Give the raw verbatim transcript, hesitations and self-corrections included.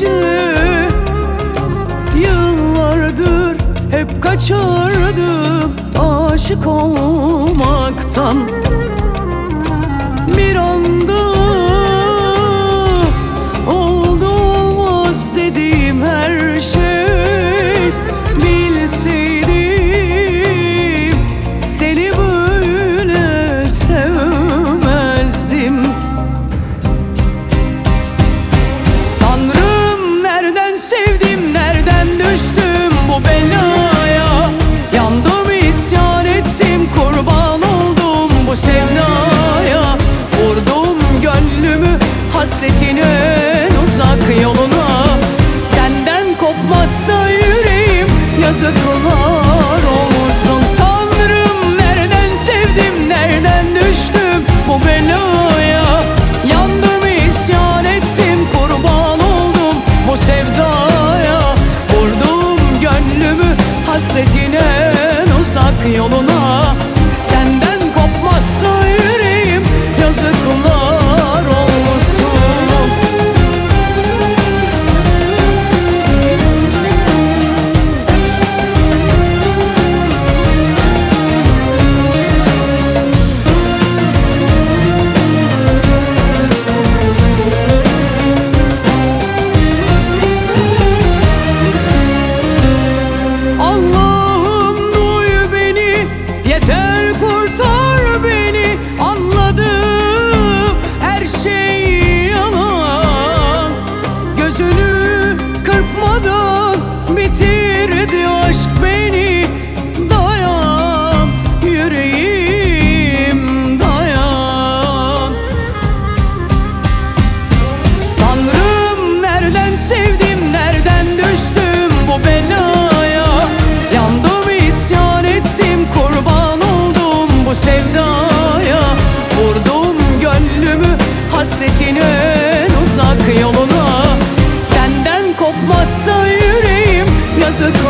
Yıllardır hep kaçardım aşık olmaktan. Bir anda oldu olmaz dediğim her şey. Bilseydim seni böyle sevmezdim. Tanrım, nereden sevdim, nereden düştüm bu belaya? Yandım, isyan ettim, kurban oldum bu sevdaya. Vurdum gönlümü hasretin en uzak yoluna. Senden kopmazsa yüreğim yazıklar olsun. Tanrım, nereden sevdim, nereden düştüm bu belaya? Yandım, isyan ettim, kurban oldum bu sevdaya. Vurdum gönlümü hasretin en uzak yoluna. Senden kopmazsa yüreğim yazıklar olsun. Allah'ım, duy beni, yeter kurtar beni. Anladım, her şey yalan. Gözünü kırpmadan bitirdi aşk beni. Dayan yüreğim, dayan. Tanrım, nereden sevdim, nereden düştüm bu belaya? Yandım, isyan ettim, kurban oldum bu sevdaya. Vurdum gönlümü hasretin en uzak yoluna. Senden kopmazsa yüreğim yazık